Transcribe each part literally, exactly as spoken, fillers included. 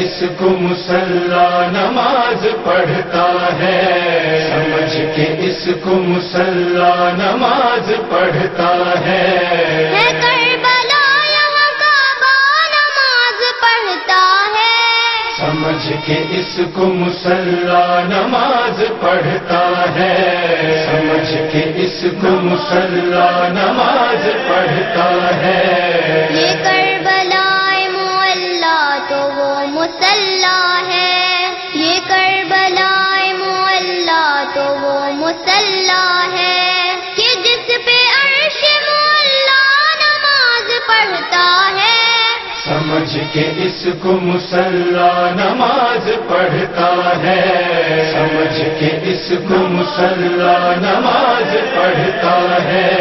اس کو مصلی نماز پڑھتا ہے، سمجھ کے اس کو مصلی نماز پڑھتا ہے۔ ہے کربلا یہاں کعبہ نماز پڑھتا ہے، سمجھ کے اس کو مصلی نماز پڑھتا ہے، سمجھ کے اس کو مصلی نماز پڑھتا ہے۔ یہ کربلا معلی تو وہ مصلی ہے، یہ کربلا معلی تو وہ مصلی ہے کہ جس پہ عرش معلی نماز پڑھتا ہے۔ سمجھ کے اس کو مصلی نماز پڑھتا ہے، سمجھ کے اس کو مصلی نماز پڑھتا ہے۔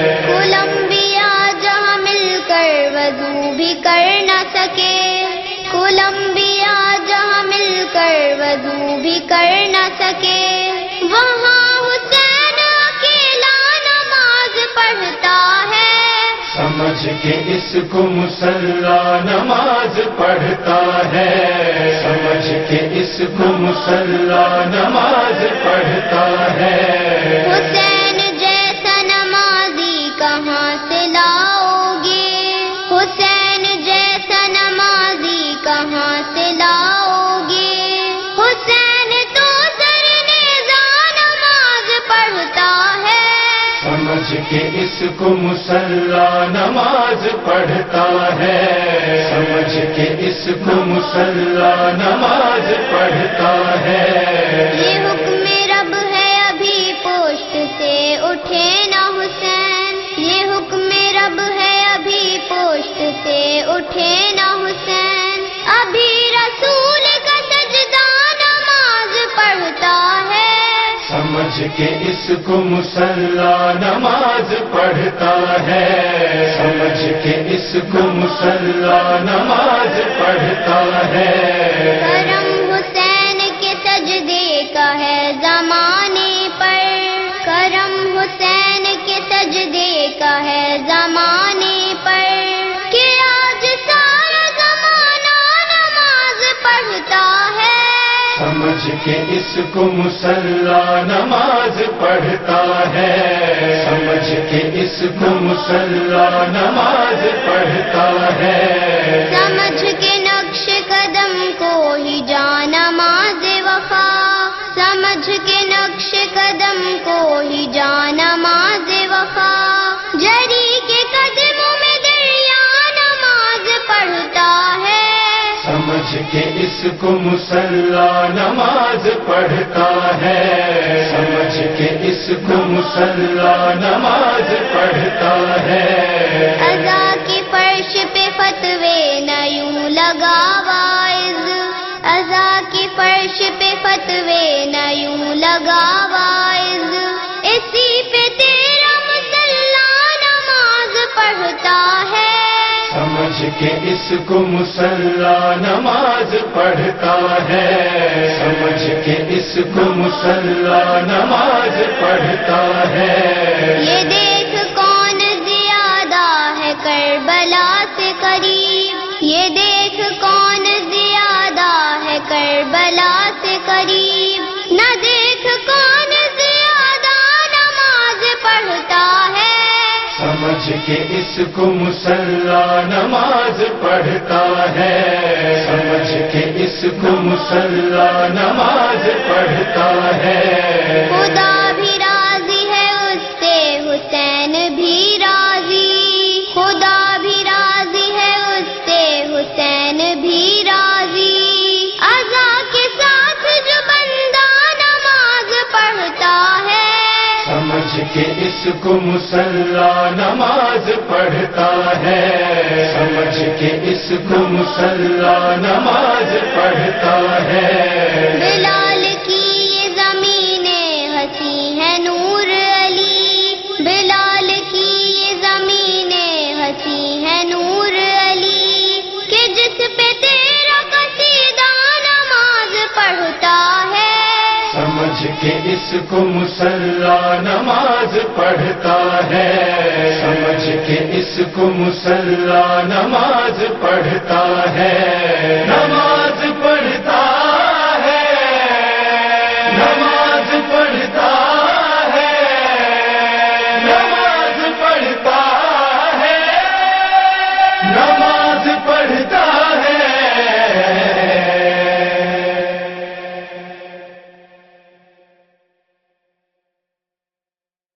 کولمبیا جہاں مل کر وضو بھی کر نہ سکے، کولمبیا جہاں مل کر وضو بھی کر نہ سکے، وہاں حسین اکیلا نماز پڑھتا ہے۔ سمجھ کے اس کو مصلی نماز پڑھتا ہے، سمجھ کے اس کو مصلی نماز پڑھتا ہے۔ حسین جیسا نمازی کہاں سے لاؤ گے، حسین جیسا نمازی کہاں سے لاؤ گے، حسین تو سر نیزہ نماز پڑھتا ہے۔ سمجھ کے اس کو مصلی نماز پڑھتا ہے، سمجھ کے اس کو مصلی نماز پڑھتا ہے۔ یہ حکم رب ہے ابھی پشت سے اٹھے نہ حسین، یہ حکم رب ہے ابھی پشت سے اٹھے نہ حسین، ابھی رسول کا سجدہ نماز پڑھتا ہے۔ سمجھ کے اس کو مصلی نماز پڑھتا ہے، سمجھ کے اس کو مصلی نماز پڑھتا ہے۔ کرم حسین کے سجدے کا ہے زمانے پر، کرم حسین کے سجدے کا ہے زمانے پر، کہ آج سارا زمانہ نماز پڑھتا ہے۔ سمجھ کے اس کو مصلی نماز پڑھتا ہے، سمجھ کے اس کو مصلی نماز پڑھتا ہے۔ سمجھ کے نقش قدم کو ہی جان نماز وفا، سمجھ کے نقش قدم کو ہی جان نماز وفا، جری کے قدموں میں دریا نماز پڑھتا ہے۔ سمجھ کے اس کو مصلی نماز پڑھتا ہے، سمجھ کے اس کو مصلی نماز پڑھتا ہے۔ عزا کی فرش پہ فتوے نہ یوں لگا وائز، عزا کی فرش پہ فتوے نہ یوں لگا وائز، اسی پہ تیرا مصلی نماز پڑھتا ہے۔ سمجھ کے اس کو مصلی نماز پڑھتا ہے، سمجھ کے اس کو مصلی نماز پڑھتا ہے۔ یہ دیکھ کون زیادہ ہے کربلا سے قریب، یہ دیکھ کون زیادہ ہے کربلا سے قریب، نہ دیکھ کون زیادہ نماز پڑھتا ہے۔ سمجھ کے اس کو مصلی نماز پڑھتا ہے، سمجھ کے اس کو مصلی نماز پڑھتا ہے۔ خدا بھی راضی ہے اس سے، حسین بھی راضی، خدا بھی راضی ہے اس سے، حسین بھی راضی، عزا کے ساتھ جو بندہ نماز پڑھتا ہے۔ سمجھ کے اس کو مصلی نماز پڑھتا ہے، سمجھ کے اس کو مصلی نماز پڑھتا ہے۔ بلال کی یہ زمینیں ہنسی ہے نور علی، بلال کی یہ زمینیں ہنسی ہے نور علی، کہ جس پہ تیرا قصیدہ نماز پڑھتا ہے۔ سمجھ کے اس کو مصلی نماز پڑھتا ہے، سمجھ کے اس کو مصلی نماز پڑھتا ہے۔